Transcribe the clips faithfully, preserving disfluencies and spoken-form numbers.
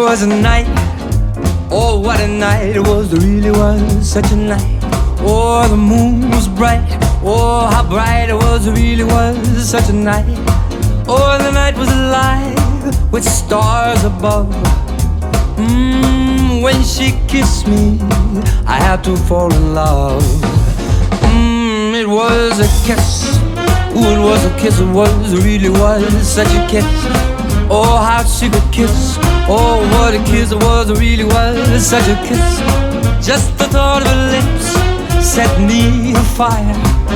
was a night, oh what a night it was, it really was such a night. Oh, the moon was bright, oh how bright it was, it really was such a night. Oh, the night was alive with stars above. Mmm, when she kissed me, I had to fall in love. Mmm, it was a kiss, ooh it was a kiss, it was, it really was such a kiss. Oh, how she could kiss, oh what a kiss it was, it really was such a kiss. Just the thought of her lips set me afire.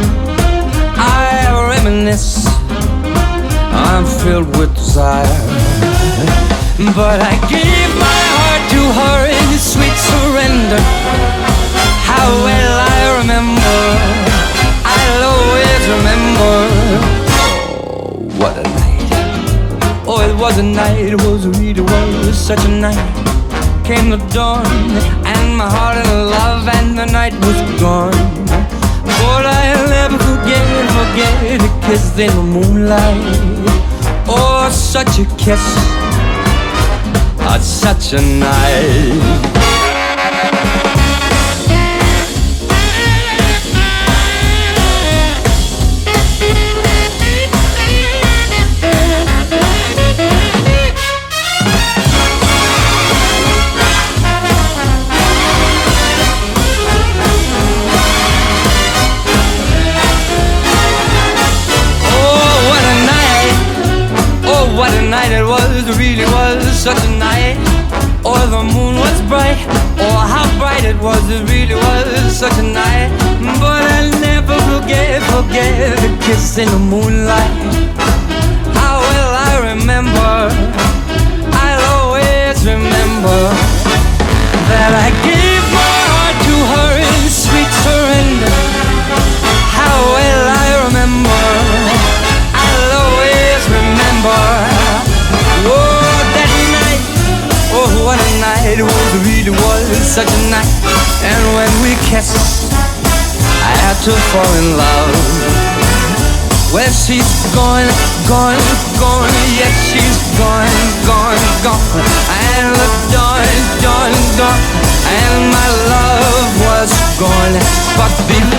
I reminisce, I'm filled with desire. But I gave my heart to her in sweet surrender. How well I remember, I'll always remember. Oh, what a night, oh it was a night, it was, really was such a night. Came the dawn, and my heart in love, and the night was gone. But I'll never forget, forget a kiss in the moonlight. Oh, such a kiss, oh, such a night. What a night it was, it really was such a night. Oh, the moon was bright, oh how bright it was, it really was such a night. But I'll never forget, forget the kiss in the moonlight. How well I remember, I'll always remember that I gave my heart to her in sweet surrender. How well I remember, I'll always remember. Oh, that night, oh what a night it was, it really was such a night. And when we kissed, I had to fall in love. Well, she's gone, gone, gone, yes she's gone, gone, gone. And the dawn, dawn, dawn, and my love was gone. But before